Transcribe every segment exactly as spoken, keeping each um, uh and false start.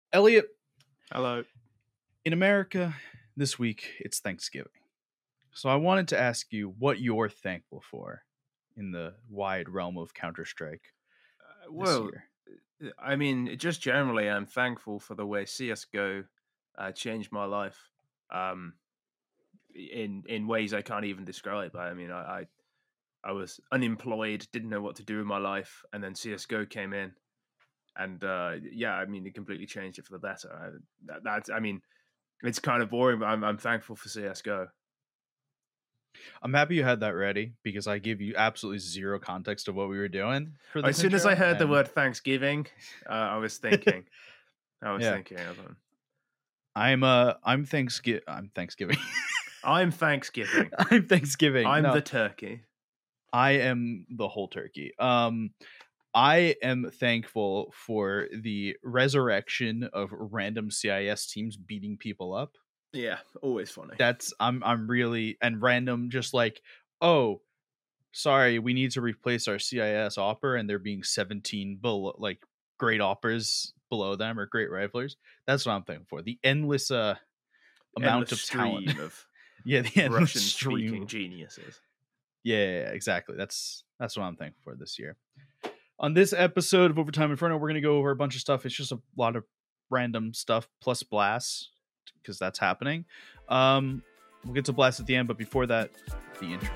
Elliot, Hello. in America this week, it's Thanksgiving. So I wanted to ask you what you're thankful for in the wide realm of Counter-Strike Uh, this well, year. I mean, just generally, I'm thankful for the way C S G O uh, changed my life um, in in ways I can't even describe. I mean, I, I I was unemployed, didn't know what to do with my life, and then C S G O came in, and uh, yeah, I mean, it completely changed it for the better. I, that, that's, I mean, it's kind of boring, but I'm I'm thankful for C S G O. I'm happy you had that ready because I gave you absolutely zero context of what we were doing. For As soon intro, as I heard and... the word Thanksgiving, uh, I was thinking, I was yeah. thinking of them. I'm uh I'm Thanksgiving. I'm Thanksgiving. I'm Thanksgiving. I'm Thanksgiving. I'm no, the turkey. I am the whole turkey. Um, I am thankful for the resurrection of random C I S teams beating people up. Yeah, always funny. That's I'm I'm really and random just like, oh, sorry, we need to replace our C I S opera and there being seventeen below, like great operas below them or great riflers. That's what I'm thankful for. The endless uh amount Endless of talent. of yeah, the endless Russian stream. speaking geniuses. Yeah, yeah, yeah, exactly. That's that's what I'm thankful for this year. On this episode of Overtime Inferno, we're going to go over a bunch of stuff. It's just a lot of random stuff plus Blast because that's happening. Um, we'll get to Blast at the end, but before that, the intro.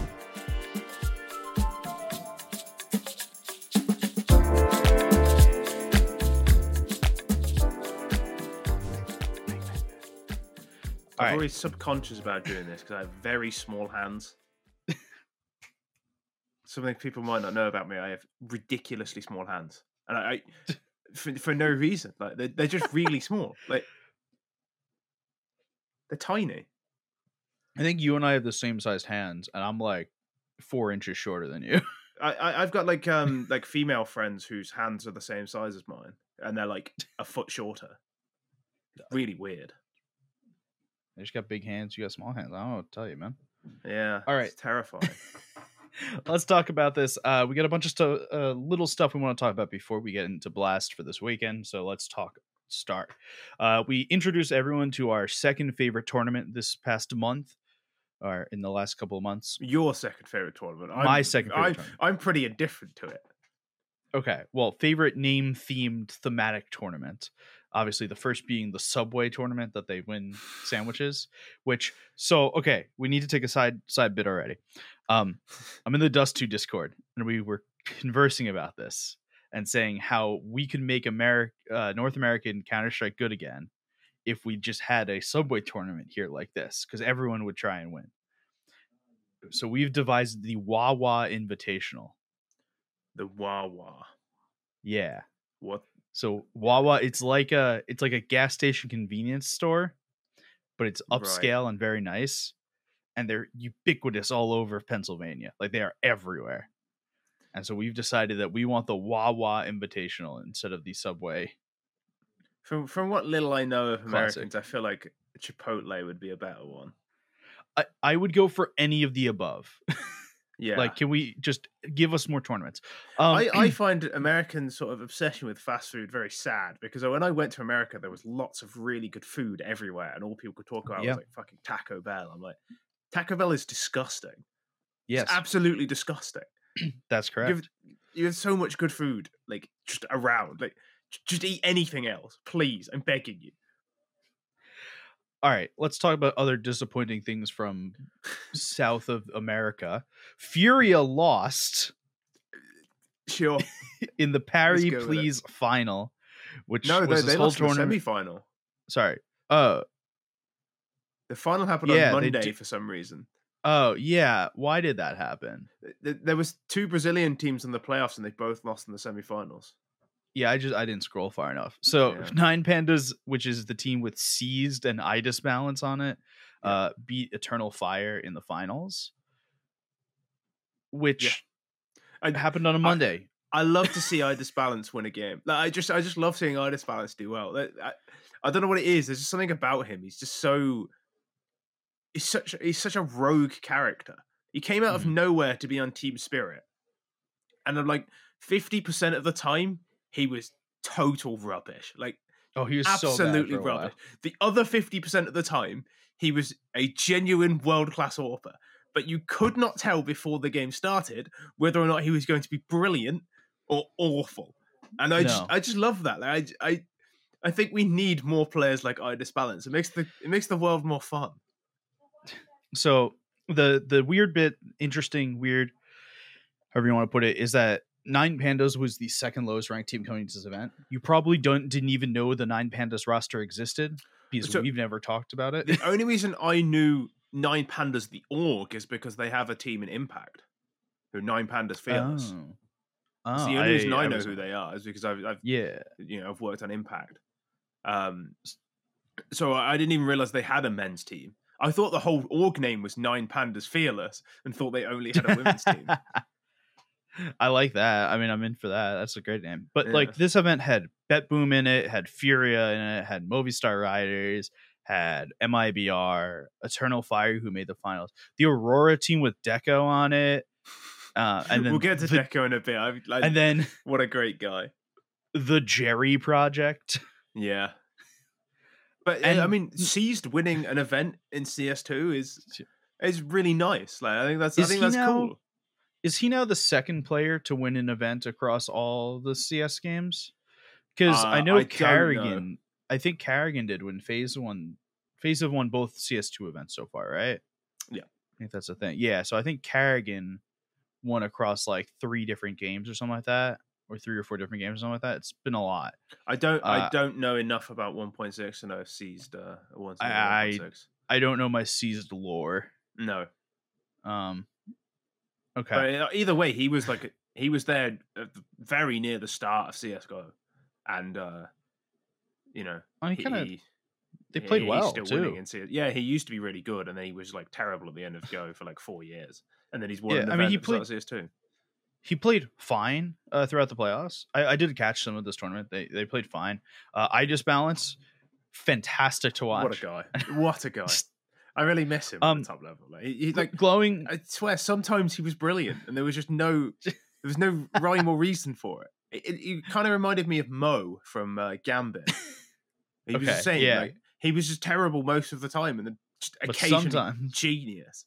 I'm right. always subconscious about doing this because I have very small hands. Something people might not know about me, I have ridiculously small hands. And I, I for, for no reason. Like they're, they're just really small. Like they're tiny. I think you and I have the same sized hands, and I'm like four inches shorter than you. I, I I've got like um like female friends whose hands are the same size as mine, and they're like a foot shorter. It's really weird. I just got big hands. You got small hands. I don't know what to tell you, man. Yeah. All right. It's terrifying. Let's talk about this. Uh, we got a bunch of stuff, uh, little stuff we want to talk about before we get into Blast for this weekend. So let's talk start. Uh, we introduced everyone to our second favorite tournament this past month, or in the last couple of months. Your second favorite tournament. I'm, My second favorite I'm, tournament. I'm pretty indifferent to it. Okay. Well, favorite name themed thematic tournament. Obviously, the first being the Subway tournament that they win sandwiches. Which so okay, we need to take a side side bit already. Um, I'm in the Dust two Discord, and we were conversing about this and saying how we could make America, uh, North American Counter-Strike good again if we just had a Subway tournament here like this, because everyone would try and win. So we've devised the Wawa Invitational. The Wawa. Yeah. What? So Wawa, it's like a it's like a gas station convenience store, but it's upscale right. and very nice, and they're ubiquitous all over Pennsylvania. Like they are everywhere. And so we've decided that we want the Wawa Invitational instead of the Subway. From from what little I know of Classic. Americans, I feel like Chipotle would be a better one. I, I would go for any of the above. Yeah. Like, can we just give us more tournaments? Um, I, I find American sort of obsession with fast food very sad because when I went to America, there was lots of really good food everywhere, and all people could talk about yeah. was like fucking Taco Bell. I'm like, Taco Bell is disgusting. Yes. It's absolutely disgusting. That's correct. You have, you have so much good food, like, just around. Like, just eat anything else, please. I'm begging you. All right, let's talk about other disappointing things from South of America. Furia lost. Sure. In the Parry Please final, which no, was they, they whole lost tournament. the semi-final. Sorry. Uh, the final happened yeah, on Monday for some reason. Oh, yeah. Why did that happen? There was two Brazilian teams in the playoffs, and they both lost in the semifinals. Yeah, I just I didn't scroll far enough. So yeah. Nine Pandas, which is the team with Seized and Idis Balance on it, yeah. uh, beat Eternal Fire in the finals, which yeah. I, happened on a Monday. I, I love to see Idis Balance win a game. Like, I just I just love seeing Idis Balance do well. I, I don't know what it is. There's just something about him. He's just so he's such he's such a rogue character. He came out mm-hmm. of nowhere to be on Team Spirit, and I'm like fifty percent of the time. He was total rubbish. Like, Oh, he was so bad Absolutely for a while. rubbish. The other fifty percent of the time, he was a genuine world-class AWPer. But you could not tell before the game started whether or not he was going to be brilliant or awful. And I just No. I just love that. Like, I I I think we need more players like Idis Balance. It makes the it makes the world more fun. So the the weird bit, interesting, weird, however you want to put it, is that Nine Pandas was the second lowest ranked team coming to this event. You probably don't didn't even know the Nine Pandas roster existed because So- we've never talked about it. The only reason I knew Nine Pandas the org is because they have a team in Impact, who Nine Pandas Fearless. Oh. Oh, It's the only reason I, know was- who they are is because I've, I've Yeah. you know I've worked on Impact. Um, so I didn't even realize they had a men's team. I thought the whole org name was Nine Pandas Fearless and thought they only had a women's team. I like that. I mean, I'm in for that. That's a great name. But Yeah. like this event had Bet Boom in it, had Furia in it, had Movistar Riders, had M I B R, Eternal Fire, who made the finals, the Aurora team with Deco on it, uh, and then we'll get to the, Deco in a bit. I, like, and then what a great guy. the Jerry Project. Yeah. But And- I mean, Seized winning an event in C S two is is really nice. Like I think that's I Is think he that's now- cool. Is he now the second player to win an event across all the C S games? Because Uh, I know I don't Carrigan. I think Carrigan did when Phase One, Phase of won both C S two events so far, right? Yeah. I think that's the thing. Yeah, so I think Carrigan won across like three different games or something like that, or three or four different games or something like that. It's been a lot. I don't I uh, don't know enough about one point six to know if Seized uh, wants I- one point six. I don't know my seized lore. No. Um. Okay. But uh, either way, he was like he was there at the- very near the start of C S G O, and uh, you know I mean, he, kind of. he- They played he- well he's still winning too. in C S. Yeah, he used to be really good, and then he was like terrible at the end of Go for like four years, and then he's won Yeah, an I mean, event he at the start played- of C S two. He played fine uh, throughout the playoffs. I, I did catch some of this tournament. They they played fine. Uh, I just balance, fantastic to watch. What a guy! What a guy! I really miss him Um, at the top level. Like, he, he, like glowing. I swear, sometimes he was brilliant, and there was just no, there was no rhyme or reason for it. It, it, it kind of reminded me of Mo from uh, Gambit. He was the Okay, same. yeah. Like, he was just terrible most of the time, and then just But occasionally sometimes- genius.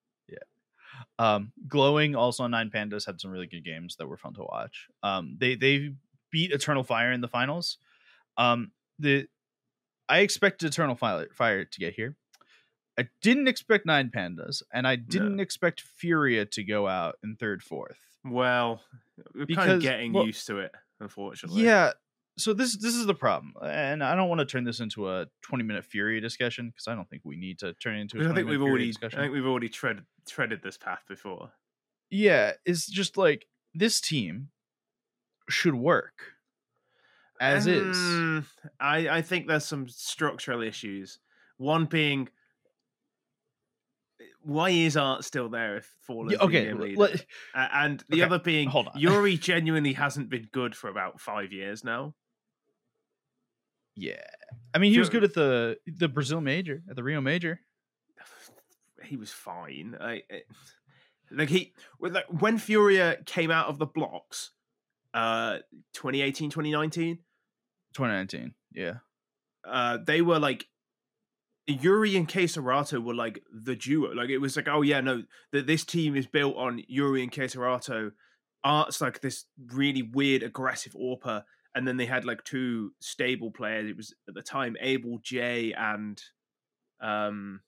Um, glowing also on Nine Pandas had some really good games that were fun to watch. Um, they they beat Eternal Fire in the finals. Um, the I expected Eternal Fire, Fire to get here. I didn't expect Nine Pandas, and I didn't expect Furia to go out in third, fourth. Well, we're kind Because- of getting well, used to it, unfortunately. Yeah. So this this is the problem, and I don't want to turn this into a twenty minute Furia discussion because I don't think we need to turn it into a Because I twenty think minute we've Furia already, I discussion. think we've already tread, treaded this path before. Yeah, it's just like this team should work as is. Um, I, I think there's some structural issues. One being, why is Art still there if Fallen's Yeah, the okay, game l- leader? let- A- and the okay, other being, hold on. Yuri genuinely hasn't been good for about five years now. Yeah, I mean he was Fu- good at the the Brazil Major, at the Rio Major. He was fine. I, it- like he, with like when Furia came out of the blocks, uh, twenty eighteen, twenty nineteen, twenty nineteen. Yeah, uh, they were like Yuri and Keserato were like the duo. Like it was like, oh yeah, no, that this team is built on Yuri and Keserato. Art's like this really weird, aggressive AWPer, and then they had like two stable players. It was at the time Abel J and um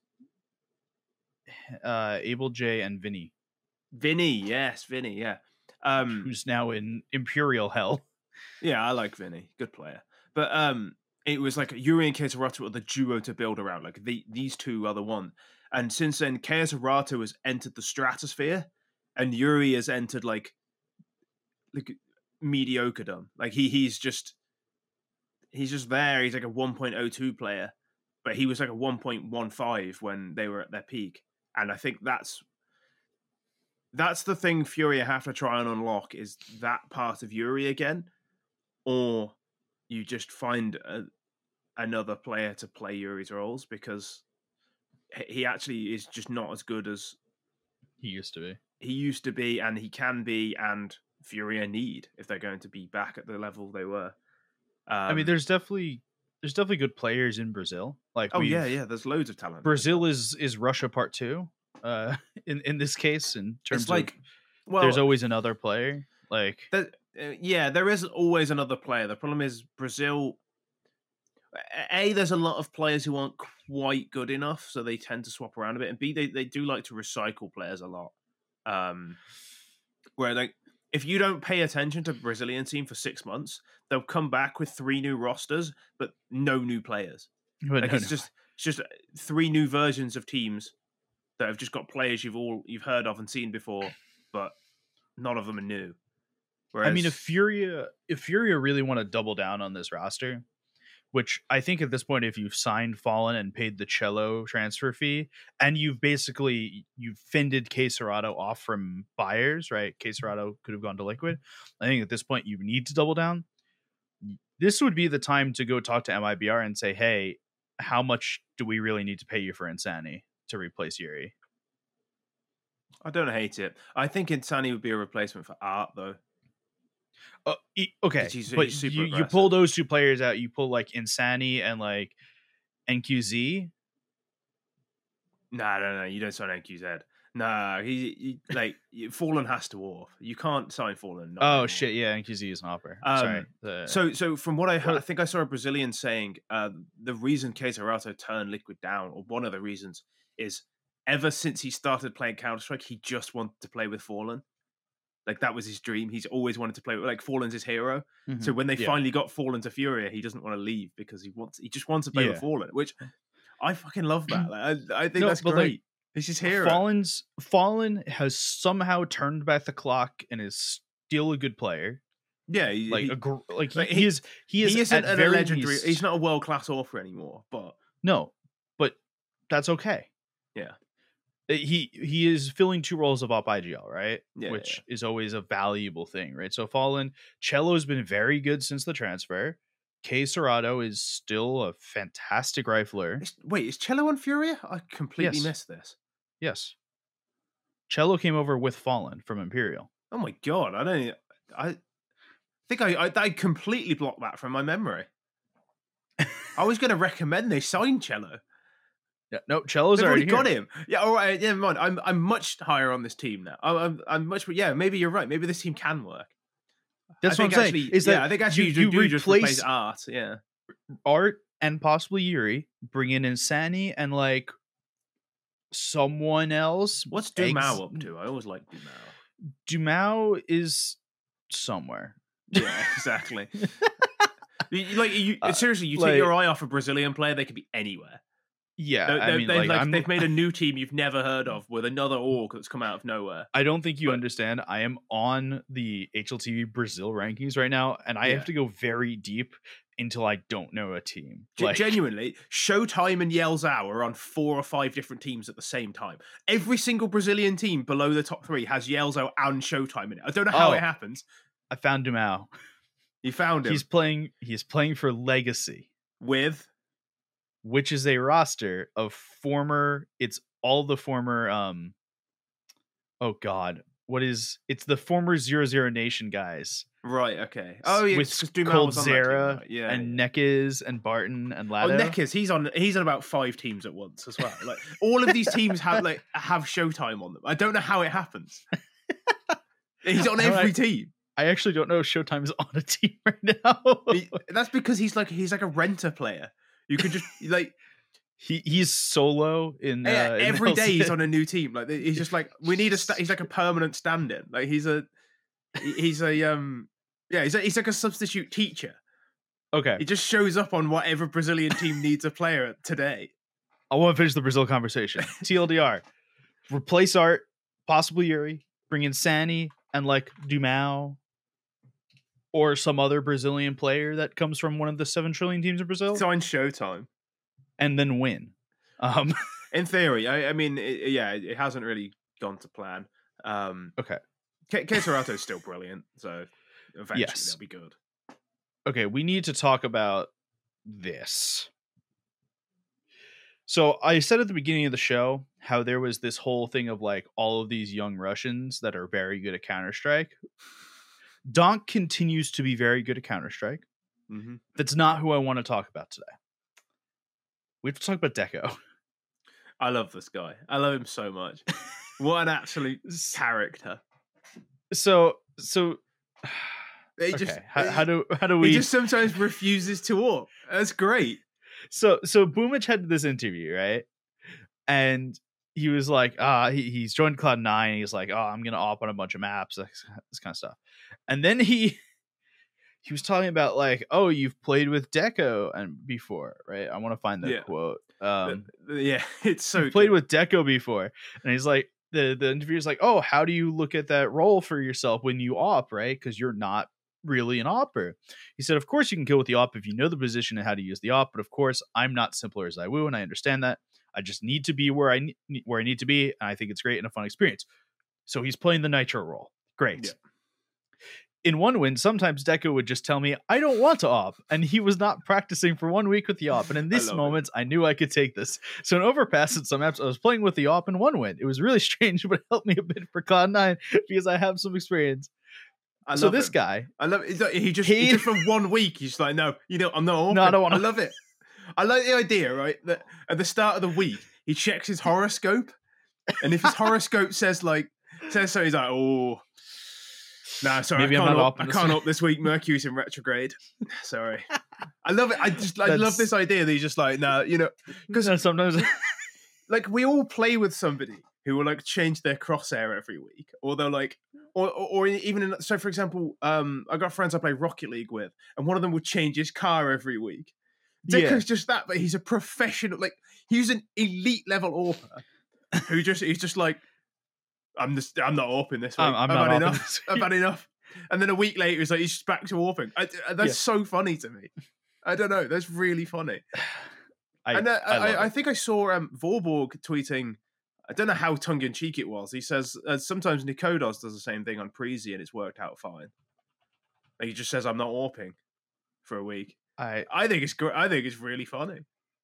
uh, Abel J and Vinny, Vinny. Yes, Vinny. Yeah. Um, who's now in Imperial Hell. Yeah, I like Vinny. Good player. But um it was like Yuri and Keserato were the duo to build around. Like the, these two are the one. And since then, Keserato has entered the stratosphere and Yuri has entered like like mediocredom. Like he he's just he's just there. He's like a one point oh two player. But he was like a one point one five when they were at their peak. And I think that's that's the thing Furia have to try and unlock is that part of Yuri again. Or you just find a, another player to play Yuri's roles because he- he actually is just not as good as He used to be. he used to be and he can be and Furia need if they're going to be back at the level they were. Um, I mean, there's definitely there's definitely good players in Brazil. Like Oh yeah, we've yeah. There's loads of talent. in Brazil is is Russia part two. Uh, in in this case, in terms It's like, of there's well, always another player. Like there, uh, yeah, there is always another player. The problem is Brazil. A, there's a lot of players who aren't quite good enough, so they tend to swap around a bit. And B, they, they do like to recycle players a lot. Um, where like if you don't pay attention to the Brazilian team for six months, they'll come back with three new rosters, but no new players. but Like no, it's no. just it's just three new versions of teams that have just got players you've all you've heard of and seen before, but none of them are new. Whereas, I mean, if Furia if Furia really want to double down on this roster, which I think at this point, if you've signed Fallen and paid the Cello transfer fee, and you've basically you've fended K Serato off from buyers, right? K Serato could have gone to Liquid. I think at this point you need to double down. This would be the time to go talk to M I B R and say, hey, how much do we really need to pay you for Insani to replace Yuri? I don't hate it. I think Insani would be a replacement for Art, though. Uh, e- okay, 'Cause he's- but he's super you, you aggressive. pull those two players out. You pull like Insani and like N Q Z. Nah, no, no, you don't sign N Q Z. Nah, he, he like Fallen has to off. You can't sign Fallen. not Oh anymore. shit, yeah, N Q Z is an offer. Um, Sorry. The- So, so from what I heard, Well- I think I saw a Brazilian saying uh, the reason K Serato turned Liquid down, or one of the reasons, is ever since he started playing Counter Strike, he just wanted to play with Fallen. Like that was his dream. He's always wanted to play with like Fallen's his hero. So Mhm. when they Yeah. finally got Fallen to Furia, he doesn't want to leave because he wants he just wants to play Yeah. with Fallen, which I fucking love that. Like, I, I think No, that's but, like, great. He's his hero. Fallen's Fallen has somehow turned back the clock and is still a good player. yeah, he, Like he, a gr- like he, like, he he- is he is he isn't at a very legendary. least- He's not a world class author anymore, but No, but that's okay. Yeah. Uh, He he is filling two roles of op I G L, right? Yeah, Which is always a valuable thing, right? So Fallen, Cello's been very good since the transfer. K Serato is still a fantastic rifler. Is- wait, is Cello on Furia? I completely Yes. missed this. Yes. Cello came over with Fallen from Imperial. Oh my god, I don't. I think I I, I completely blocked that from my memory. I was going to recommend they sign Cello. Yeah, no, Cello's They've already, already got here. him. Yeah, all right. Yeah, never mind. I'm I'm much higher on this team now. I'm I'm, I'm much. Yeah, maybe you're right. Maybe this team can work. That's I what I'm think saying. actually- Is yeah, that I think actually you, you, you do just replace replace Art. Yeah. Art and possibly Yuri, bring in Insani and like someone else. What's Eggs- Dumao up to? I always like Dumao. Dumao is somewhere. Yeah, exactly. You- you- like you, Uh, seriously, you like- take your eye off a Brazilian player, they could be anywhere. Yeah, They- I they- mean, they've, like, like, I'm, they've made a new team you've never heard of with another org that's come out of nowhere. I don't think you but- understand. I am on the H L T V Brazil rankings right now, and I Yeah. have to go very deep until I don't know a team. Gen- Like, Genuinely, Showtime and Yelzao are on four or five different teams at the same time. Every single Brazilian team below the top three has Yelzao and Showtime in it. I don't know how Oh. it happens. I found Dumao. You found him He's playing. He's playing for Legacy, with which is a roster of former. It's all the former. Um. Oh God, what is? It's the former Zero Zero Nation guys. right. Okay. Oh yeah, with because Dumao was on that team, Coldzera right? Yeah. and yeah. Nekes and Barton and Oh, Lado. Neckers, he's on. He's on about five teams at once as well. Like all of these teams have like have Showtime on them. I don't know how it happens. He's on I don't- every team. I actually don't know if Showtime is on a team right now. He- that's because he's like he's like a renter player. You could just like he he's solo in yeah, uh, in every day he's L C. on a new team. Like he's just like we need a. Sta- he's like a permanent stand-in. Like he's a he- he's a um yeah he's a, he's like a substitute teacher. Okay, He just shows up on whatever Brazilian team needs a player today. I want to finish the Brazil conversation. T L D R, replace Art, possibly Yuri, bring in Sani and like Dumao, or some other Brazilian player that comes from one of the seven trillion teams in Brazil, Sign Showtime. and then win. Um, In theory, I, I mean, it, yeah, it hasn't really gone to plan. Um, okay, K- Keserato's still brilliant, so eventually Yes. they'll be good. okay, we need to talk about this. So I said at the beginning of the show how there was this whole thing of like all of these young Russians that are very good at Counter-Strike. Donk continues to be very good at Counter-Strike. Mm-hmm. That's not who I want to talk about today. We have to talk about Deco. I love this guy. I love him so much. What an absolute character. So, so They okay. just how, how do how do we? He just sometimes refuses to walk. That's great. So, so Boomich had this interview, right? And he was like, ah, he, he's joined Cloud nine. He's like, oh, I'm gonna op on a bunch of maps, this, this kind of stuff. And then he he was talking about like, oh, you've played with Deco and before, right? I want to find that Yeah. quote. Um, the, the, yeah, it's so. You've played good. with Deco before, and he's like, the the interviewer's like, oh, how do you look at that role for yourself when you op, right? Because you're not really an opper. He said, of course you can kill with the op if you know the position and how to use the op, but of course I'm not simpler as I woo, and I understand that. I just need to be where I ne- where I need to be, and I think it's great and a fun experience. So he's playing the Nitro role. Great. Yeah. In one win, sometimes Deco would just tell me, I don't want to op. And he was not practicing for one week with the op. And in this moment, it. I knew I could take this. So in Overpass and some apps, I was playing with the op in one win. It was really strange, but it helped me a bit for Cloud nine because I have some experience. I so love this him. guy. I love it. He just, he, he just for one week, he's like, no, you know, I'm not open. No, I don't want I love it. I like the idea, right? That at the start of the week, he checks his horoscope. And if his horoscope says like, says so, he's like, oh, no, sorry, Maybe I can't, I'm not up, I can't up this week. Mercury's in retrograde. Sorry. I love it. I just I That's... love this idea that he's just like, no, you know, because no, sometimes like we all play with somebody who will like change their crosshair every week, or they'll like, or or, or even in, so for example, um, I got friends I play Rocket League with, and one of them would change his car every week. Deco's yeah. just that, but he's a professional. Like he's an elite level AWPer who just he's just like. I'm just, I'm not AWPing this week. I'm, I'm I've not had enough. I've had enough. And then a week later, he's like, he's just back to AWPing. I, that's yeah. so funny to me. I don't know. That's really funny. I, and uh, I, I, I think I saw um, Vorborg tweeting, I don't know how tongue-in-cheek it was. He says, uh, sometimes Nikodos does the same thing on Prezi and it's worked out fine. Like he just says, I'm not AWPing for a week. I, I think it's great. I think it's really funny.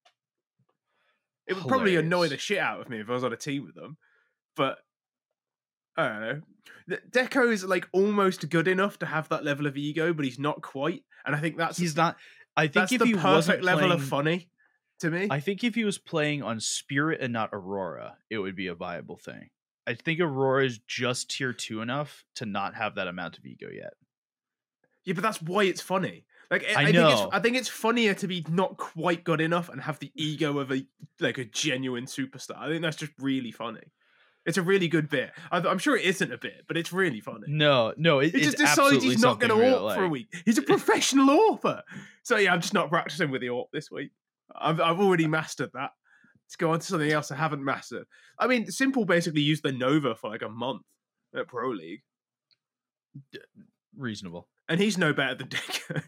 It would hilarious. probably annoy the shit out of me if I was on a team with them. But I don't know. Deco is like almost good enough to have that level of ego, but he's not quite. And I think that's he's not. I think that's if the he perfect wasn't level playing, of funny to me. I think if he was playing on Spirit and not Aurora, it would be a viable thing. I think Aurora is just tier two enough to not have that amount of ego yet. Yeah, but that's why it's funny. Like I, I, I know. think it's I think it's funnier to be not quite good enough and have the ego of a like a genuine superstar. I think that's just really funny. It's a really good bit. I'm sure it isn't a bit, but it's really funny. No, no, it, he just it's decides he's not going to AWP like. for a week. He's a professional AWPer. So yeah, I'm just not practicing with the AWP this week. I've I've already mastered that. Let's go on to something else I haven't mastered. I mean, Simple basically used the Nova for like a month at Pro League. Reasonable. And he's no better than Deco.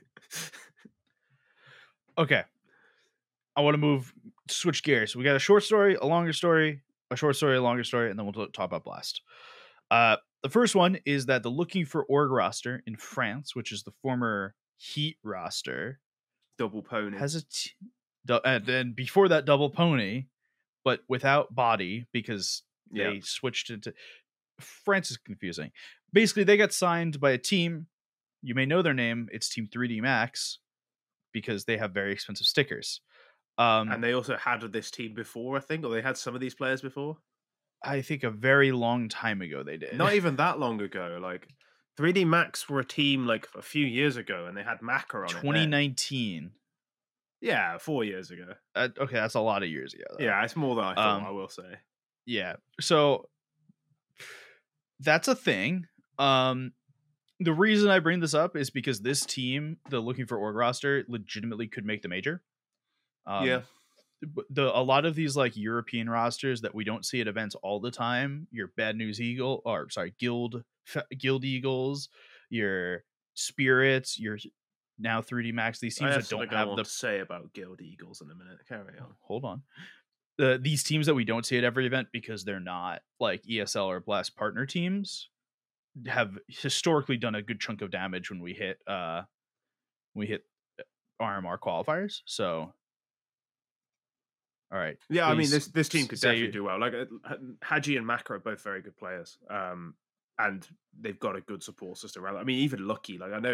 Okay. I want to move, switch gears. We got a short story, a longer story, a short story, a longer story, and then we'll talk about Blast. Uh, the first one is that the Looking for Org roster in France, which is the former Heat roster, Double Pony, has a t- du- and then before that Double Pony, but without body because they yeah. switched into. France is confusing. Basically, they got signed by a team. You may know their name. It's Team three D Max because they have very expensive stickers. Um, and they also had this team before, I think, or they had some of these players before. I think a very long time ago they did. Not even that long ago. Like three D Max were a team like a few years ago, and they had Maka on twenty nineteen. It yeah, four years ago. Uh, okay, that's a lot of years ago. Though. Yeah, it's more than I thought. Um, I will say. Yeah, so that's a thing. Um, the reason I bring this up is because this team, the Looking for Org roster, legitimately could make the major. Um, yeah. The a lot of these like European rosters that we don't see at events all the time, your Bad News Eagle or sorry Guild Guild Eagles, your Spirits, your now three D Max. These teams that don't have the to say about Guild Eagles in a minute. Carry on. Hold on. The these teams that we don't see at every event because they're not like E S L or Blast partner teams have historically done a good chunk of damage when we hit uh we hit R M R qualifiers. So. All right. Yeah, I mean, this this team could definitely do well. Like uh, Haji and Maka are both very good players, um, and they've got a good support system around. I mean, even Lucky. Like I know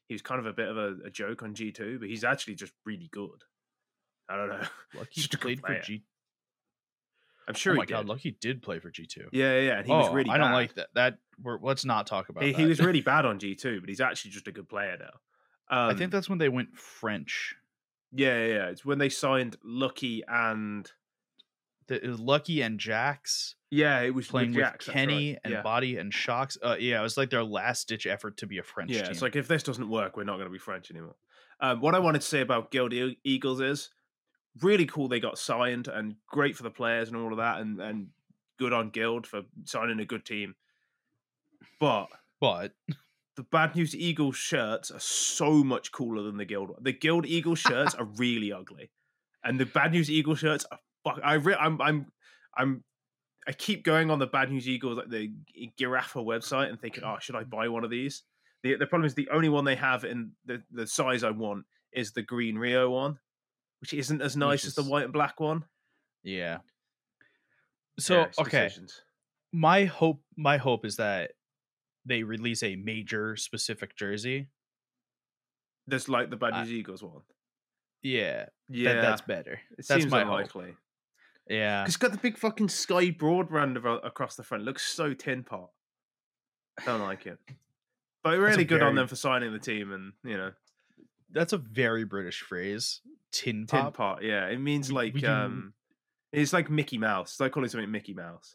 he was kind of a bit of a, a joke on G two, but he's actually just really good. I don't know. Lucky Just a good played for player. G. I'm sure Oh he my god, did. Lucky did play for G two. Yeah, yeah, yeah. And he oh, was really I don't bad. like that. That we're, let's not talk about He, that. he was really bad on G two, but he's actually just a good player now. Um, I think that's when they went French. Yeah, yeah, yeah. It's when they signed Lucky and The, it was Lucky and Jax yeah, it was playing with, with Jax, that's Kenny right. and yeah. Body and Shocks. Uh, yeah, it was like their last ditch effort to be a French Yeah, team. it's like if this doesn't work, we're not going to be French anymore. Um, what I wanted to say about Guild E- Eagles is really cool they got signed and great for the players and all of that, and, and good on Guild for signing a good team. But but the Bad News Eagles shirts are so much cooler than the Guild one. The Guild Eagles shirts are really ugly, and the Bad News Eagles shirts are fuck. I re- I'm I'm I'm I keep going on the Bad News Eagles, like the Giraffa website, and thinking, oh, should I buy one of these? The the problem is the only one they have in the, the size I want is the green Rio one, which isn't as nice is, as the white and black one. Yeah. So yeah, okay, decisions. my hope my hope is that they release a major specific jersey. There's like the Bad I, News Eagles one. Yeah, yeah, that, that's better. It that's seems my unlikely. Hope. Yeah, it's got the big fucking sky broadband across the front. It looks so tin pot. Don't like it. But really good very, on them for signing the team, and you know, that's a very British phrase. Tin pot. Tin pot. Yeah, it means we, like we um, do... it's like Mickey Mouse. It's like calling something Mickey Mouse.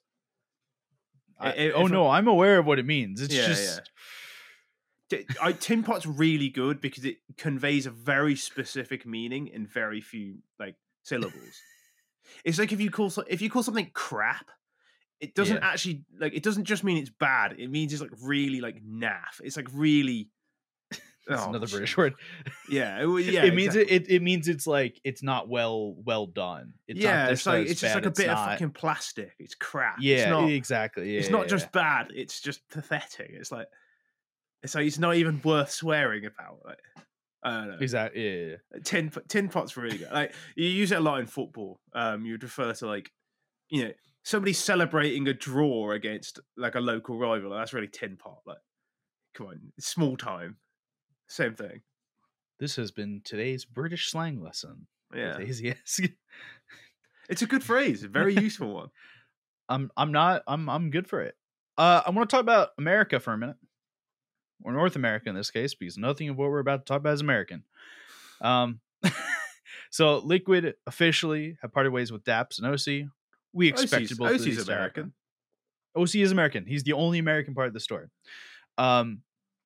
I, if, oh no, I'm aware of what it means. It's yeah, just. Yeah. I, tin pot's really good because it conveys a very specific meaning in very few like syllables. It's like if you call if you call something crap, it doesn't yeah. actually like it doesn't just mean it's bad. It means it's like really like naff. It's like really. That's oh, another British word. Yeah, it, yeah. It means exactly. it, it. It means it's like it's not well well done. It's yeah, not it's like it's bad, just like a bit not... of fucking plastic. It's crap. Yeah, it's not, exactly. Yeah, it's not yeah, just yeah. bad. It's just pathetic. It's like it's like it's not even worth swearing about. Like, I don't know. Exactly. Yeah, yeah, yeah. Tin tin pot's really good. Like you use it a lot in football. Um, you'd refer to like, you know, somebody celebrating a draw against like a local rival. Like, that's really tin pot. Like, come on, it's small time. Same thing. This has been today's British slang lesson. Yeah, yes. It's a good phrase. A very useful one. I'm I'm not I'm I'm good for it. Uh, I want to talk about America for a minute, or North America in this case, because nothing of what we're about to talk about is American. Um, so Liquid officially have parted ways with Daps and O C. We expected both of these American. O C is American. He's the only American part of the story. Um,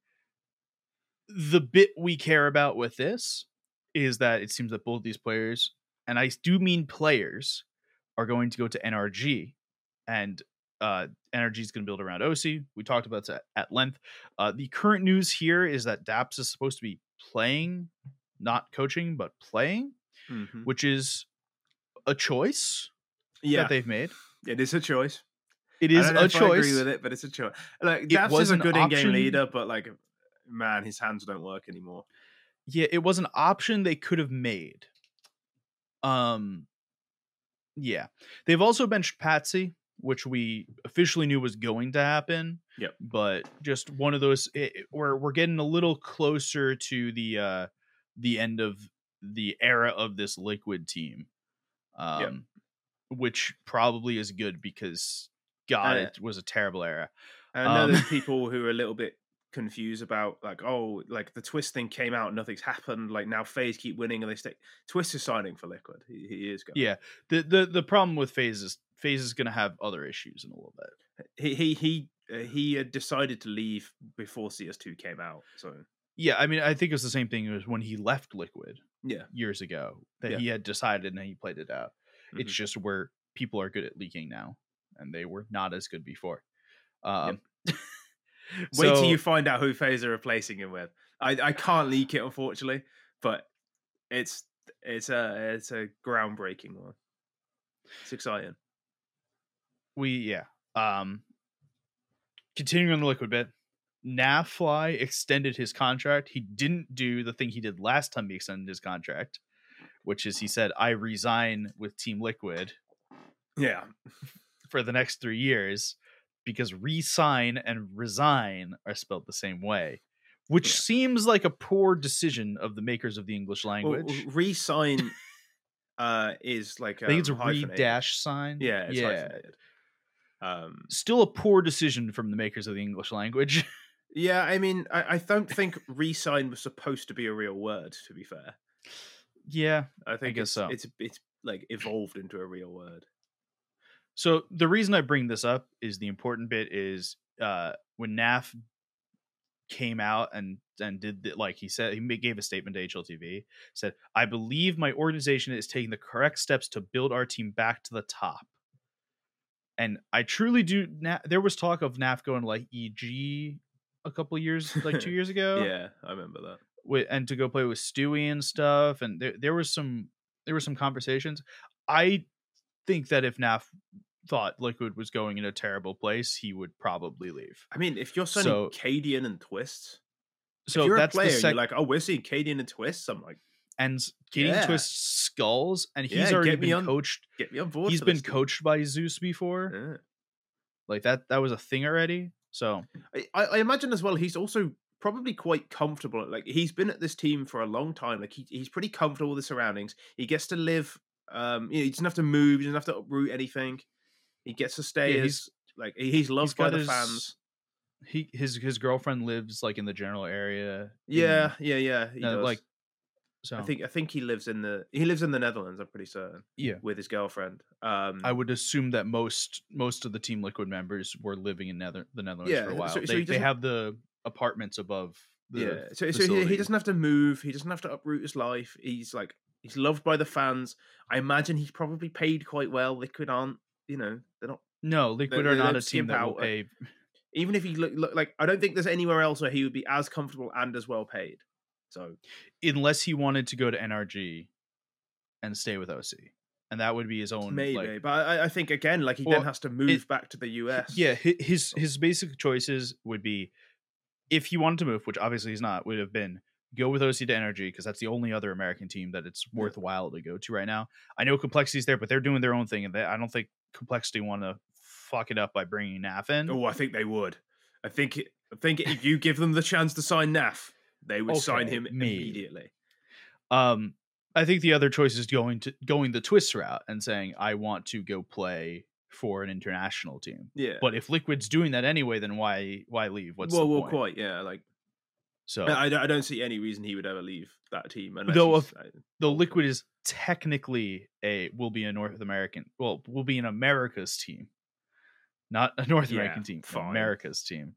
the bit we care about with this is that it seems that both these players, and I do mean players, are going to go to N R G, and uh, N R G is going to build around O C. We talked about that at length. Uh, the current news here is that Daps is supposed to be playing, not coaching, but playing, mm-hmm. which is a choice yeah. that they've made. It is a choice. It is I don't know a if choice. I agree with it, but it's a choice. Like Daps is a good in-game leader, but like, man, his hands don't work anymore. Yeah, it was an option they could have made. Um, yeah, they've also benched Patsy, which we officially knew was going to happen. Yep. But just one of those. It, we're we're getting a little closer to the uh, the end of the era of this Liquid team, um, yep. which probably is good because God, uh, it was a terrible era. I know um, there's people who are a little bit confused about like, oh, like the Twist thing came out, nothing's happened. Like now FaZe keep winning and they stay. Twist is signing for Liquid. He, he is going. Yeah. The, the the problem with FaZe is FaZe is going to have other issues in a little bit. He he he uh, he had decided to leave before C S two came out. So yeah, I mean, I think it's the same thing as when he left Liquid. Yeah. Years ago that yeah. he had decided and he played it out. Mm-hmm. It's just where people are good at leaking now, and they were not as good before. Um. Yep. Wait so, till you find out who FaZe are replacing him with. I, I can't leak it, unfortunately, but it's it's a it's a groundbreaking one. It's exciting. We yeah. Um. Continuing on the Liquid bit, Nafly extended his contract. He didn't do the thing he did last time he extended his contract, which is he said, "I resign with Team Liquid." Yeah. For the next three years. Because re-sign and resign are spelled the same way, which Yeah. seems like a poor decision of the makers of the English Well, language. re-sign uh, is like I think it's a um, re hyphenated. dash sign. Yeah, it's yeah. hyphenated. Um, Still a poor decision from the makers of the English language. yeah, I mean, I, I don't think re-sign was supposed to be a real word. To be fair, yeah, I think guess it's so. it's it's like evolved into a real word. So the reason I bring this up is the important bit is uh, when N A F came out and and did the, like he said, he ma- gave a statement to H L T V, said, "I believe my organization is taking the correct steps to build our team back to the top." And I truly do. Na- there was talk of N A F going to like E G a couple years, like two years ago, Yeah, I remember that. with and to go play with Stewie and stuff. And there there was some there were some conversations. I think that if N A F thought Liquid was going in a terrible place, he would probably leave. I mean, if you're signing So Cadian and Twists, so if you're a that's player the and sec- you're like, oh, we're seeing Cadian and Twists, I'm like, and Katie yeah. Twist skulls, and he's Yeah, already get me been on- coached. get me on board. He's for been this team. coached by Zeus before. Yeah. Like that that was a thing already. So I, I imagine as well, he's also probably quite comfortable. Like he's been at this team for a long time. Like he, he's pretty comfortable with the surroundings. He gets to live. Um, you know, he doesn't have to move. He doesn't have to uproot anything. He gets to stay Yeah, as he's- like he's loved he's by got the his- fans. he his his girlfriend lives like in the general area. in- Yeah, yeah, yeah. He uh, does. like so I think I think he lives in the he lives in the Netherlands. I'm pretty certain. yeah. With his girlfriend. Um, I would assume that most most of the Team Liquid members were living in Nether- the Netherlands Yeah, for a while. so- so they, he they doesn't- have the apartments above the yeah, so, so he, facility. he doesn't have to move. He doesn't have to uproot his life. He's like he's loved by the fans. I imagine he's probably paid quite well. Liquid aren't, you know, they're not. No, Liquid they- are they not don't a team skimp that will out, like- pay. Even if he look, look like, I don't think there's anywhere else where he would be as comfortable and as well paid. So Unless he wanted to go to N R G and stay with O C. And that would be his own maybe, like, but I, I think again, like he Well, then has to move back to the U S. yeah, hi- his his basic choices would be, if he wanted to move, which obviously he's not, would have been go with O C to N R G because that's the only other American team that it's Yeah. worthwhile to go to right now. I know Complexity's there, but they're doing their own thing, and they, I don't think Complexity want to fuck it up by bringing N A F in. Oh, I think they would. I think I think if you give them the chance to sign N A F, they would sign Okay, him maybe. immediately. Um, I think the other choice is going to going the Twist route and saying I want to go play for an international team. Yeah. But if Liquid's doing that anyway, then why why leave? What's well, the well, point? quite, yeah. Like, So I, I don't- I don't see any reason he would ever leave that team. Unless Though he's, uh, though Liquid is technically a will be a North American, well, will be an America's team, not a North Yeah, American team, fine. America's team.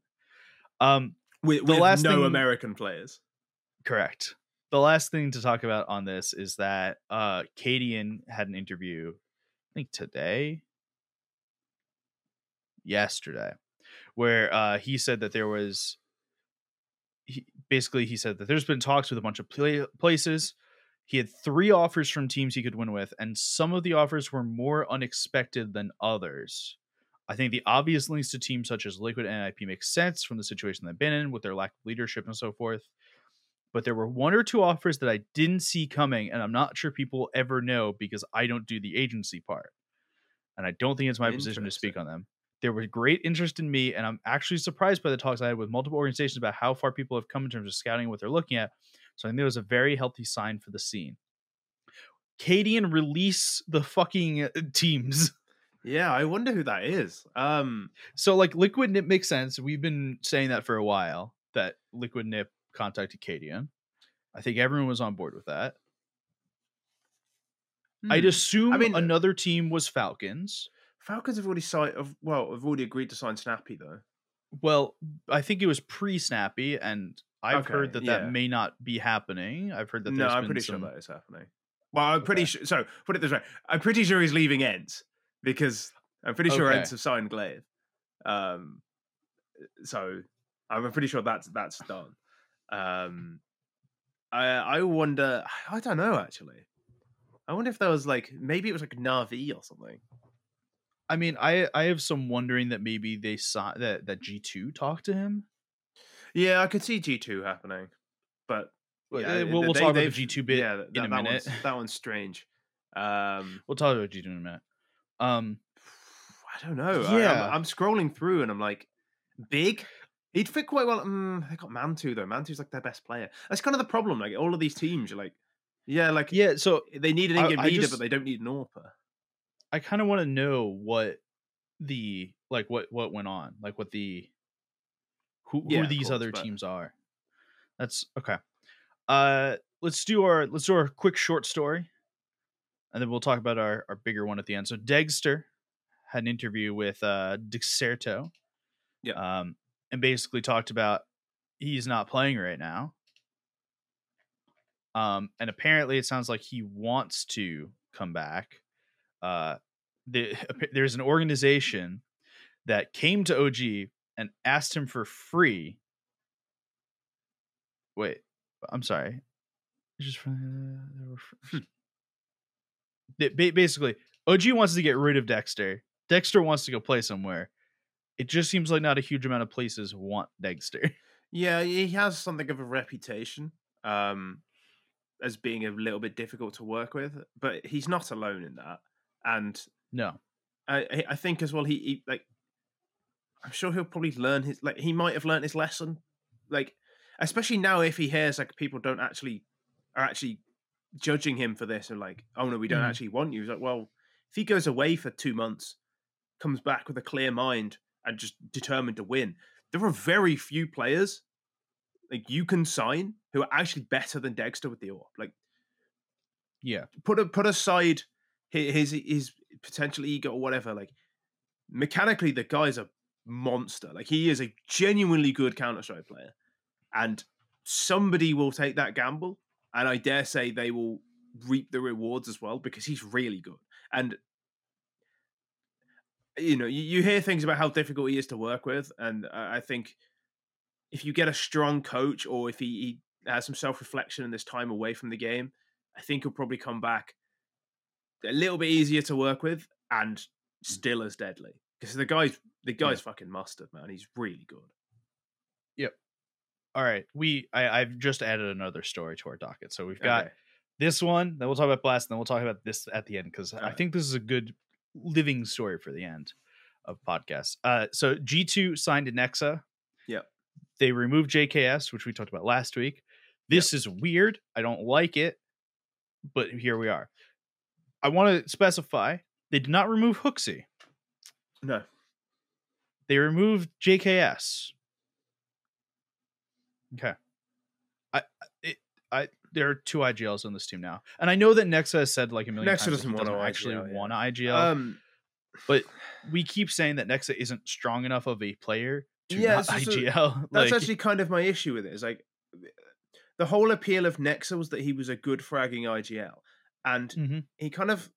Um, with, the with last no thing- American players. correct. The last thing to talk about on this is that uh, Cadian had an interview, I think today, yesterday, where uh, he said that there was, he, basically he said that there's been talks with a bunch of play, places. He had three offers from teams he could win with, and some of the offers were more unexpected than others. I think the obvious links to teams such as Liquid and N I P make sense from the situation they've been in with their lack of leadership and so forth. But there were one or two offers that I didn't see coming, and I'm not sure people ever know because I don't do the agency part. And I don't think it's my position to speak on them. There was great interest in me, and I'm actually surprised by the talks I had with multiple organizations about how far people have come in terms of scouting and what they're looking at. So I think it was a very healthy sign for the scene. Cadian, release the fucking teams. Yeah, I wonder who that is. Um, So like Liquid Nip makes sense. We've been saying that for a while, that Liquid Nip contacted Cadian. I think everyone was on board with that. I'd hmm. assume I mean, another team was Falcons. Falcons have already signed. Well, have already agreed to sign Snappy though. Well, I think it was pre-Snappy, and I've Okay, heard that yeah. that may not be happening. I've heard that No, there's I'm been pretty some... sure that is happening. Well, I'm pretty Okay. sure. So put it this way: I'm pretty sure he's leaving Ents because I'm pretty sure Okay. Ents have signed Glaive. Um, so I'm pretty sure that's that's done. Um, I I wonder. I don't know actually. I wonder if there was like maybe it was like Na'Vi or something. I mean, I I have some wondering that maybe they saw that that G two talked to him. Yeah, I could see G two happening, but Well, yeah, uh, we'll- we'll they- talk about the they've- G two bit yeah, that, in a that minute. One's, that one's strange. Um, We'll talk about G two in a minute. Um, I don't know. I, Yeah. I'm, I'm scrolling through and I'm like, big. He'd fit quite well. Mm, they got Mantu though. Mantu's like their best player. That's kind of the problem. Like all of these teams, you're like, yeah, like Yeah, so they need an I, in-game I leader, just but they don't need an AWPer. I kind of want to know what the like what what went on, like what the who Yeah, who of these course, other but teams are. That's okay. Uh, let's do our let's do our quick short story, and then we'll talk about our our bigger one at the end. So Degster had an interview with uh Dexerto, yeah, um, and basically talked about he's not playing right now. Um, and apparently it sounds like he wants to come back. Uh, the, there's an organization that came to O G and asked him for free. Wait, I'm sorry. Just for, uh, basically, O G wants to get rid of Dexter. Dexter wants to go play somewhere. It just seems like not a huge amount of places want Dexter. yeah. He has something of a reputation um, as being a little bit difficult to work with, but he's not alone in that. And No. I, I think as well, he, he like. I'm sure he'll probably learn his like he might have learned his lesson, like especially now if he hears like people don't actually are actually judging him for this and like, oh no, we don't Mhm. actually want you. He's like, well, if he goes away for two months, comes back with a clear mind and just determined to win, there are very few players like you can sign who are actually better than Dexter with the AWP. Like, Yeah. put a, put aside his, his his potential ego or whatever. Like, mechanically, the guy's a monster. Like, he is a genuinely good Counter Strike player, and somebody will take that gamble, and I dare say they will reap the rewards as well because he's really good. And you know, you, you hear things about how difficult he is to work with, and I, I think if you get a strong coach or if he, he has some self reflection in this time away from the game, I think he'll probably come back a little bit easier to work with and still as deadly because the guy's the guy's Yeah. fucking mustard, man. He's really good. Yep. All right. We I, I've just added another story to our docket. So we've got Okay. this one, then we'll talk about Blast, and then we'll talk about this at the end because I Alright. think this is a good living story for the end of podcasts. Uh, so G two signed to Nexa. Yep. They removed J K S, which we talked about last week. This is weird. I don't like it, but here we are. I want to specify they did not remove Hooksy. No. They removed J K S. Okay. I it, I there are two I G Ls on this team now, and I know that Nexa has said like a million Nexa times doesn't that he want doesn't an actually I G L, yeah. want an I G L. Um, but we keep saying that Nexa isn't strong enough of a player to Yeah, not so- so I G L. that's Like, actually kind of my issue with it. Is like the whole appeal of Nexa was that he was a good fragging I G L, and mhm. he kind of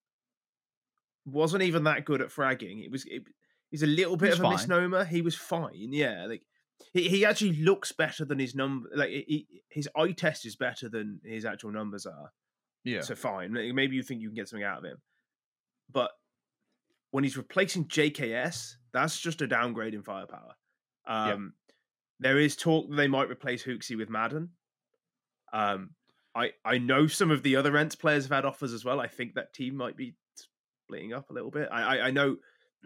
wasn't even that good at fragging. It was it, he's a little bit was of a fine. misnomer. He was fine, yeah. Like he, he actually looks better than his number. Like he, his eye test is better than his actual numbers are. yeah, So fine. Like, maybe you think you can get something out of him, but when he's replacing J K S, that's just a downgrade in firepower. Um, There is talk that they might replace Hooksy with Madden. Um, I I know some of the other Ents players have had offers as well. I think that team might be splitting up a little bit. I I, I know,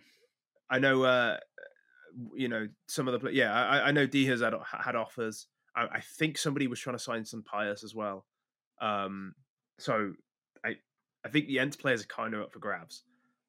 I know, uh, you know some of the play- yeah. I I know D has had had offers. I, I think somebody was trying to sign some Pius as well. Um, so I I think the Ents players are kind of up for grabs.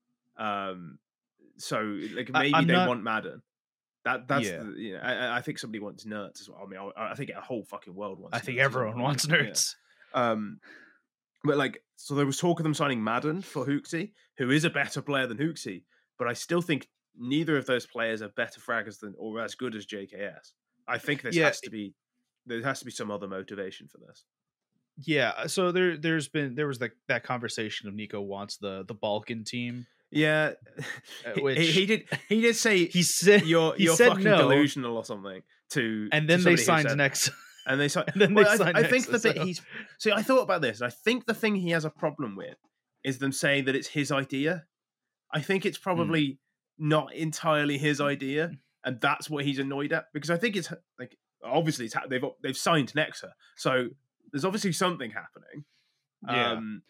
Um, so like I- maybe I'm they not- want Madden. That that's Yeah. the, you know I, I think somebody wants nerds as well. I mean, I, I think a whole fucking world wants. I think nerds as everyone well. wants Yeah. nerds. Um, but like, so there was talk of them signing Madden for Hooksy, who is a better player than Hooksy, but I still think neither of those players are better fraggers than or as good as J K S. I think this Yeah. has to be there has to be some other motivation for this. Yeah, so there there's been there was like that conversation of Nico wants the the Balkan team. Yeah, Uh, he, which- he, he did. He did say He said you're he you're said fucking no, delusional or something. To and to then they somebody who signed said- next. And they signed. And then well, they I, signed I think Nexa, the bit so- he's. See, I thought about this. I think the thing he has a problem with is them saying that it's his idea. I think it's probably not entirely his idea, and that's what he's annoyed at. Because I think it's like obviously it's ha- they've they've signed Nexa, so there's obviously something happening. Yeah, Um,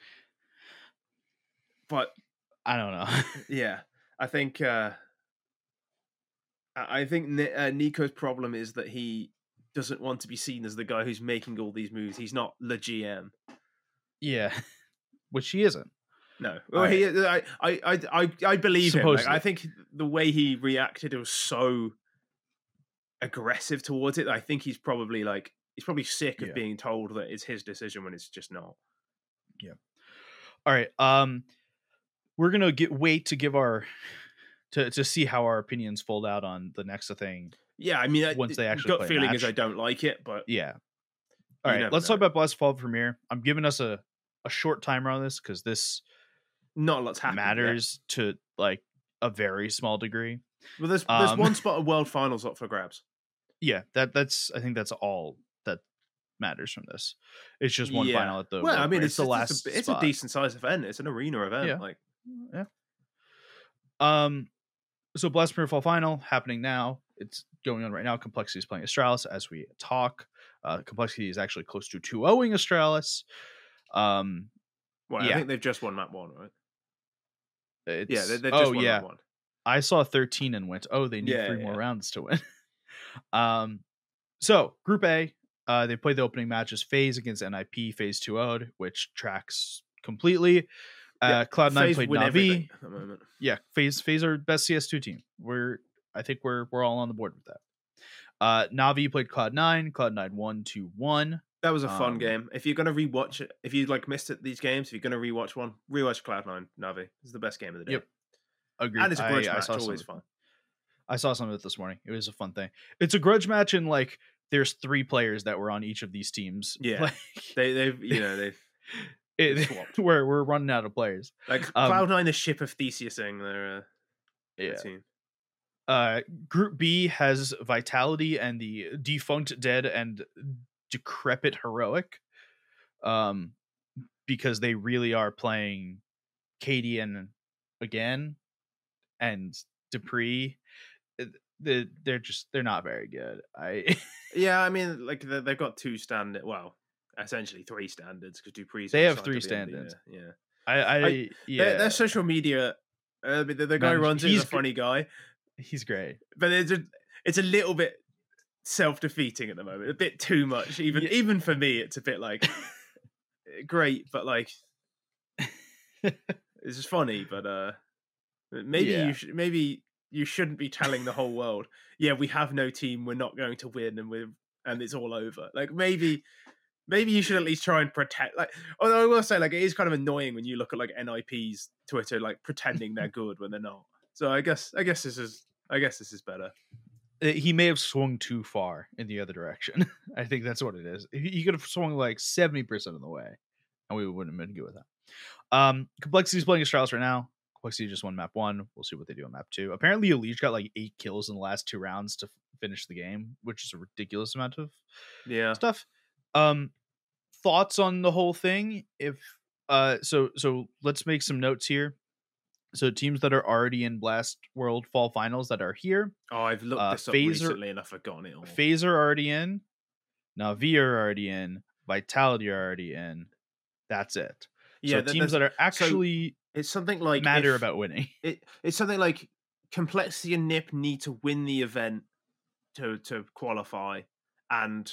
but I don't know. yeah, I think. Uh, I I think Ni- uh, Nico's problem is that he doesn't want to be seen as the guy who's making all these moves. He's not the G M. Yeah, which he isn't. No, well, he. I, I, I, I, I believe him. Like, I think the way he reacted was so aggressive towards it. I think he's probably like he's probably sick of yeah. being told that it's his decision when it's just not. Yeah. All right. Um, we're gonna get wait to give our to to see how our opinions fold out on the next thing. Yeah, I mean, once I, they actually gut play a feeling match. is I don't like it, but yeah. All right, let's know. talk about Blast Fall Premiere. I'm giving us a a short timer on this because this not a lot's happened matters yet. to like a very small degree. Well, there's there's um, one spot of World Finals up for grabs. Yeah, that that's I think that's all that matters from this. It's just one yeah. final at the. Well, World I mean, it's, it's the it's last. A, it's spot. a decent sized event. It's an arena event. Yeah. Like, yeah. Um, so Blast Premier Fall Final happening now. It's going on right now. Complexity is playing Astralis as we talk. Uh, Complexity is actually close to two oh-ing Astralis. Um, well, yeah. I think they've just won map one, right? It's, yeah, they, they've just oh, won yeah. map one. I saw thirteen and went, oh, they need yeah, three yeah. more rounds to win. um, so Group A, uh, they played the opening matches FaZe against N I P, FaZe two oh'd, which tracks completely. Uh, yeah, Cloud nine played Na'Vi. At the moment. Yeah, FaZe FaZe are best C S two team. We're I think we're we're all on the board with that. Uh, Na'Vi played Cloud nine. Cloud nine won two one. That was a fun um, game. If you're gonna rewatch it, if you like missed it these games, if you're gonna rewatch one, rewatch Cloud nine Na'Vi. It's the best game of the day. Yep, agreed. And it's a grudge I, match. I Always some, fun. I saw some of it this morning. It was a fun thing. It's a grudge match, and like there's three players that were on each of these teams. Yeah, like, they they've you know they've. It, we're we're running out of players. Like um, Cloud nine, the ship of Theseusing their uh, yeah. team. Uh, Group B has Vitality and the Defunct Dead and Decrepit Heroic, um, because they really are playing Cadian again and Dupree. The they're just they're not very good. I yeah, I mean, like they've got two standard. Well, essentially three standards because Dupree's they have three standards. The, yeah, I, I, I yeah. Their, their social media. Uh, the, the guy Man, who runs it is a funny guy. He's great, but it's a it's a little bit self-defeating at the moment. A bit too much, even yeah. even for me. It's a bit like great, but like it's just funny. But uh, maybe yeah. you should maybe you shouldn't be telling the whole world. Yeah, we have no team. We're not going to win, and we're and it's all over. Like maybe. Maybe you should at least try and protect. Like, although I will say, like, it is kind of annoying when you look at like N I P's Twitter, like pretending they're good when they're not. So I guess, I guess this is, I guess this is better. He may have swung too far in the other direction. I think that's what it is. He could have swung like seventy percent of the way, and we wouldn't have been good with that. Um, Complexity is playing Astralis right now. Complexity just won map one. We'll see what they do on map two. Apparently, Elige got like eight kills in the last two rounds to finish the game, which is a ridiculous amount of yeah stuff. Um, thoughts on the whole thing? If uh, so, so let's make some notes here. So teams that are already in Blast World Fall Finals that are here. Oh, I've looked uh, this up Phaser, recently and I've forgotten it all. FaZe are already in. Na'Vi are already in. Vitality are already in. That's it. Yeah, so teams that are actually so it's something like matter if, about winning. It it's something like Complexity and Nip need to win the event to to qualify, and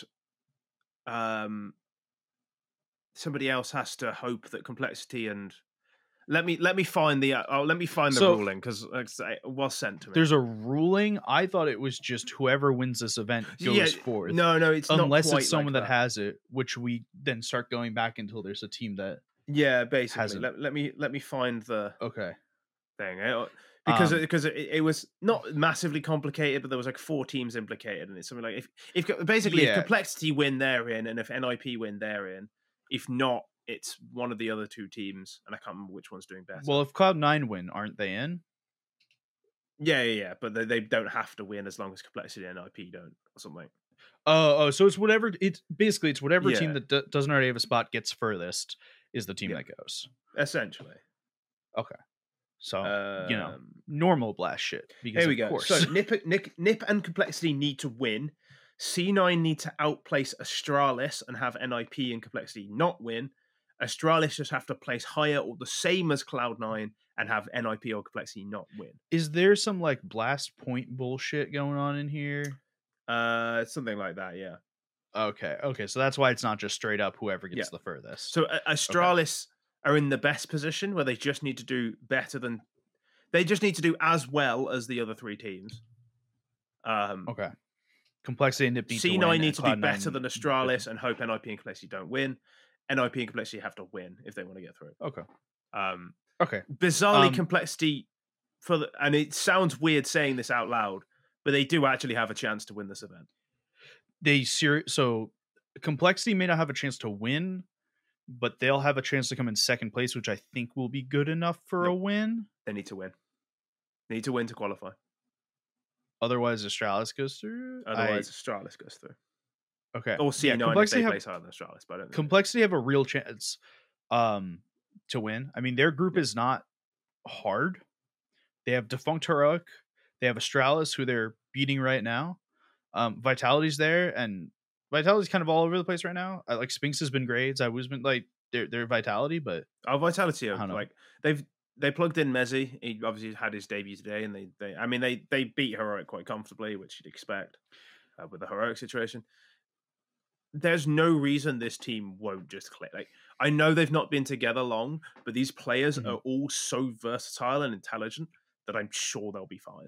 um. somebody else has to hope that Complexity and let me let me find the oh let me find the so, ruling because it was sent to me. There's a ruling. I thought it was just whoever wins this event goes yeah, forth. No, no, it's unless not quite it's someone like that. that has it, which we then start going back until there's a team that yeah, basically. Hasn't. Let, let me let me find the okay thing because um, it, because it, it was not massively complicated, but there was like four teams implicated, and it's something like if if basically yeah. if Complexity win, they're in, and if N I P win, they're in. If not, it's one of the other two teams, and I can't remember which one's doing better. Well, if Cloud nine win, aren't they in? Yeah, yeah, yeah, but they, they don't have to win as long as Complexity and N I P don't, or something. Oh, oh, so it's whatever. It's basically it's whatever yeah. team that d- doesn't already have a spot gets furthest is the team yeah. that goes. Essentially. Okay. So um, you know, normal Blast shit. Because here we of go. Course. So Nip, Nip, Nip, and Complexity need to win. C nine need to outplace Astralis and have N I P and Complexity not win. Astralis just have to place higher or the same as Cloud nine and have N I P or Complexity not win. Is there some like blast point bullshit going on in here? Uh, something like that, yeah. Okay, okay, so that's why it's not just straight up whoever gets Yeah. the furthest. So uh, Astralis okay. are in the best position where they just need to do better than they just need to do as well as the other three teams. Um, okay. Complexity and Nip C nine need to be better than Astralis and hope N I P and Complexity don't win. N I P and Complexity have to win if they want to get through. Okay. Um, okay. Bizarrely, um, Complexity for the, and it sounds weird saying this out loud, but they do actually have a chance to win this event. They ser- so Complexity may not have a chance to win, but they'll have a chance to come in second place, which I think will be good enough for nope. a win. They need to win. They need to win to qualify. Otherwise, Astralis goes through. Otherwise, I... Astralis goes through. Okay. Or C nine yeah, if they have, place higher than Astralis, but I don't think Complexity have a real chance um, to win. I mean, their group yeah. is not hard. They have Defunct Heroic. They have Astralis, who they're beating right now. Um, Vitality's there, and Vitality's kind of all over the place right now. I like Spinx has been great. I was been like their their Vitality, but our Vitality are like they've they plugged in Mezzy. He obviously had his debut today, and they they I mean they they beat Heroic quite comfortably, which you'd expect uh, with the Heroic situation. There's no reason this team won't just click. Like I know they've not been together long, but these players mm-hmm. are all so versatile and intelligent that I'm sure they'll be fine.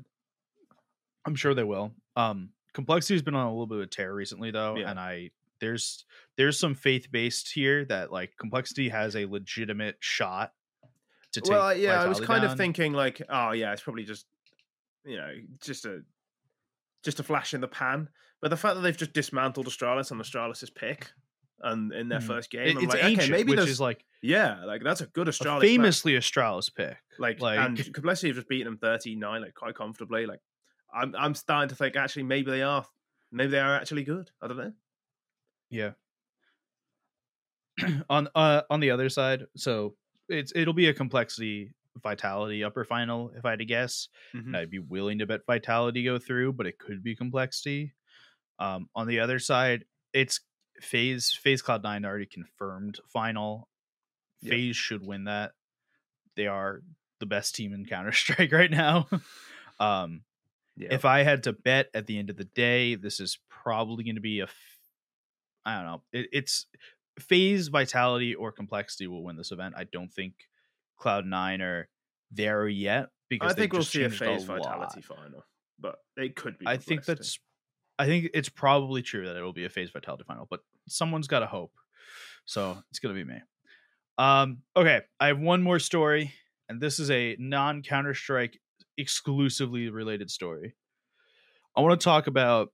I'm sure they will. Um, Complexity's been on a little bit of a tear recently, though, yeah. and I there's there's some faith based here that like Complexity has a legitimate shot to take. Well, yeah, Vitality I was kind down. of thinking like, oh yeah, it's probably just you know just a just a flash in the pan. But the fact that they've just dismantled Astralis on Astralis's pick and in their mm. first game, it, I'm it's like, ancient, okay, maybe which there's is like yeah, like that's a good Astralis, a famously pick. Astralis pick. Like, like and Complexity have just beaten them thirty-nine like quite comfortably. Like, I'm I'm starting to think actually maybe they are. Maybe they are actually good. I don't know. Yeah. on uh on the other side, so it's it'll be a Complexity Vitality upper final if I had to guess. Mm-hmm. I'd be willing to bet Vitality go through, but it could be Complexity. Um, on the other side, it's FaZe FaZe Cloud nine already confirmed final. Yep. FaZe should win that. They are the best team in Counter-Strike right now. um. Yeah. If I had to bet at the end of the day, this is probably going to be a, f- I don't know, it, it's FaZe, Vitality, or Complexity will win this event. I don't think Cloud nine are there yet because I think we'll see a FaZe Vitality final, but it could be. I think that's, I think it's probably true that it will be a FaZe Vitality final, but someone's got to hope, so it's going to be me. Um, okay, I have one more story, and this is a non Counter-Strike exclusively related story. I want to talk about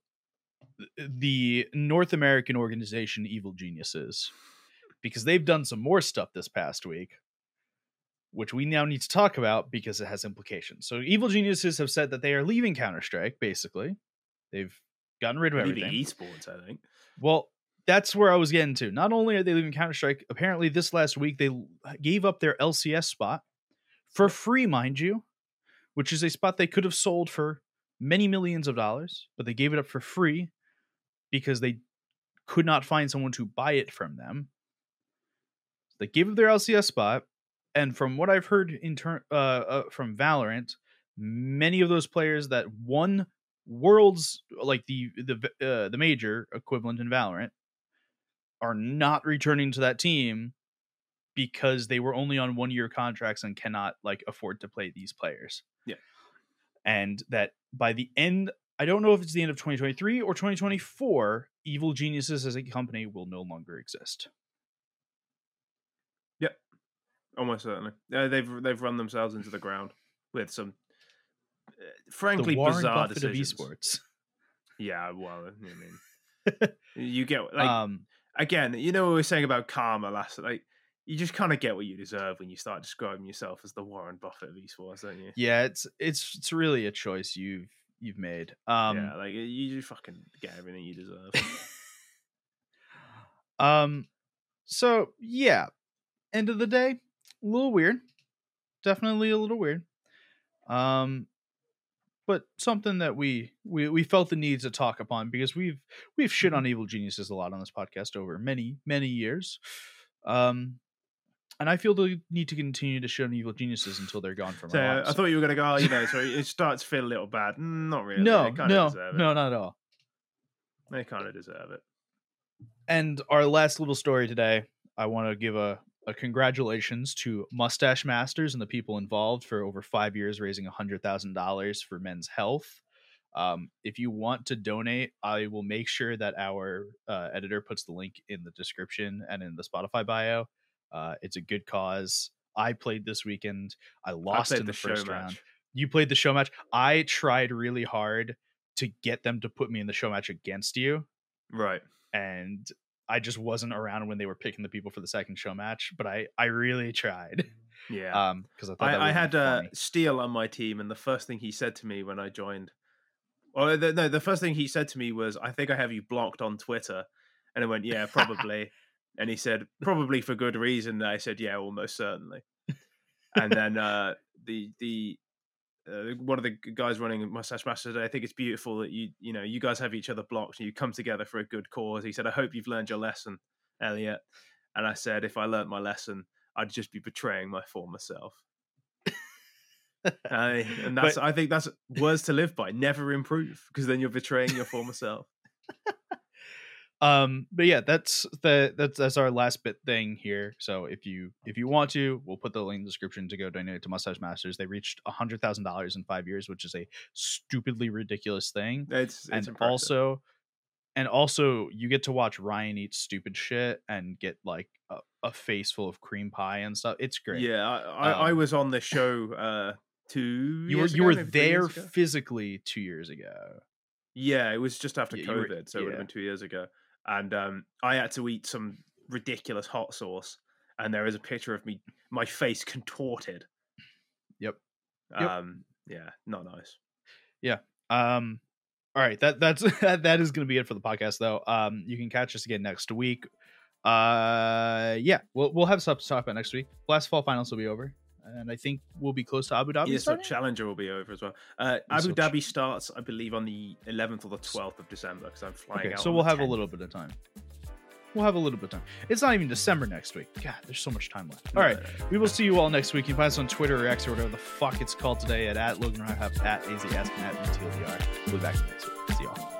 the North American organization Evil Geniuses because they've done some more stuff this past week, which we now need to talk about because it has implications. So Evil Geniuses have said that they are leaving Counter-Strike, basically. They've gotten rid of leaving everything. Esports, I think. Well, that's where I was getting to. Not only are they leaving Counter-Strike, apparently this last week they gave up their L C S spot for free, mind you, which is a spot they could have sold for many millions of dollars, but they gave it up for free because they could not find someone to buy it from them. They gave up their L C S spot, and from what I've heard in turn uh, uh, from Valorant, many of those players that won Worlds, like the the uh, the major equivalent in Valorant, are not returning to that team because they were only on one year contracts and cannot like afford to play these players. Yeah. And that by the end, I don't know if it's the end of twenty twenty-three or twenty twenty-four, Evil Geniuses as a company will no longer exist. Yep. Almost certainly. Uh, they've they've run themselves into the ground with some uh, frankly the Warren bizarre Buffett decisions. Of esports. Yeah, well, I mean, you get like um again, you know what we were saying about karma last like you just kind of get what you deserve when you start describing yourself as the Warren Buffett of esports, don't you? Yeah, it's it's it's really a choice you've you've made. Um, yeah, like you just fucking get everything you deserve. um, so yeah, end of the day, a little weird, definitely a little weird. Um, but something that we we we felt the need to talk upon because we've we've shit on Evil Geniuses a lot on this podcast over many many years. Um. And I feel the need to continue to show evil geniuses until they're gone from So our uh, lives. I thought you were going to go, oh, you know, so it starts to feel a little bad. Mm, Not really. No, They kind no, of deserve it. no, not at all. They kind of deserve it. And our last little story today, I want to give a, a congratulations to Mustache Masters and the people involved for over five years raising one hundred thousand dollars for men's health. Um, if you want to donate, I will make sure that our uh, editor puts the link in the description and in the Spotify bio. Uh, it's a good cause. I played this weekend. I lost I in the, the first show round. match. You played the show match. I tried really hard to get them to put me in the show match against you. Right. And I just wasn't around when they were picking the people for the second show match, but I, I really tried. Yeah. Um, because I thought that I, I would had be uh, funny. Steele on my team, and the first thing he said to me when I joined, or the, no, the first thing he said to me was, "I think I have you blocked on Twitter," and I went, "Yeah, probably." And he said, "Probably for good reason." And I said, "Yeah, almost certainly." And then uh, the the uh, one of the guys running Mustache Masters, I think it's beautiful that you you know you guys have each other blocked and you come together for a good cause. He said, "I hope you've learned your lesson, Elliot." And I said, "If I learnt my lesson, I'd just be betraying my former self." I, and that's But- I think that's words to live by. Never improve, because then you're betraying your former self. Um, but yeah, that's the that's that's our last bit thing here. So if you if you want to, we'll put the link in the description to go donate to Mustache Masters. They reached a hundred thousand dollars in five years, which is a stupidly ridiculous thing. It's, it's and impressive. also and also you get to watch Ryan eat stupid shit and get like a, a face full of cream pie and stuff. It's great. Yeah, I, I, Um, I was on the show uh, two. You were years you ago, were maybe three there years ago. physically two years ago. Yeah, it was just after Yeah, you were- COVID, so it would have yeah. been two years ago. And um, I had to eat some ridiculous hot sauce, and there is a picture of me, my face contorted. Yep. Yep. Um, yeah, not nice. Um, all right, that that's that is going to be it for the podcast, though. Um, you can catch us again next week. Uh, yeah, we'll we'll have stuff to talk about next week. Last fall finals will be over, and I think we'll be close to Abu Dhabi. Yeah, so starting? Challenger will be over as well. Uh, Yes, Abu so- Dhabi starts, I believe, on the eleventh or the twelfth of December, because I'm flying Okay, out. so on we'll the have a tenth. little bit of time. We'll have a little bit of time. It's not even December next week. God, there's so much time left. All right, we will see you all next week. You can find us on Twitter or X or whatever the fuck it's called today at, at Logan Rahab, at A Z S, and at B T L D R. We'll be back next week. See y'all.